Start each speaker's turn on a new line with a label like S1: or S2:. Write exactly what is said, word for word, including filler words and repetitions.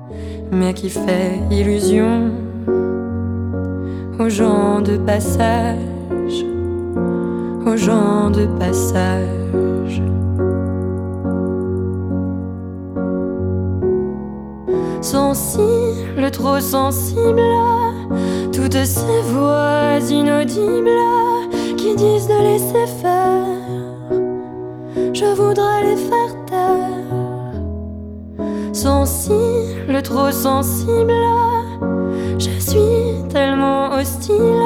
S1: mais qui fait illusion aux gens de passage, aux gens de passage. Sensible, trop sensible à toutes ces voix inaudibles qui disent de laisser faire, je voudrais les faire taire. Sensible, trop sensible à, je suis tellement hostile